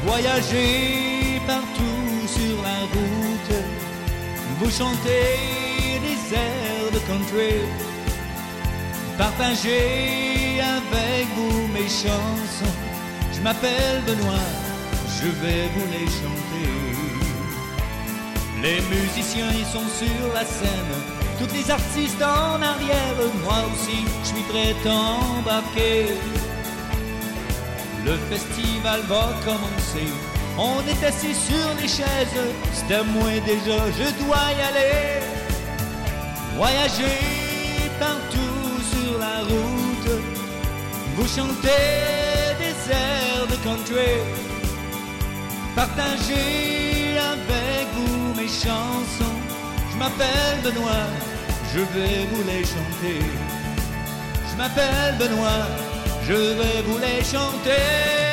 Voyager partout sur la route, vous chantez des airs de country, partager avec vous mes chansons. Je m'appelle Benoît, je vais vous les chanter. Les musiciens ils sont sur la scène, tous les artistes en arrière, moi aussi je suis prêt à embarquer. Le festival va commencer, on est assis sur les chaises, c'est à moi déjà, je dois y aller. Voyager partout sur la route, vous chantez des airs de country, partagez avec vous mes chansons. Je m'appelle Benoît, je vais vous les chanter. Je m'appelle Benoît, je vais vous les chanter.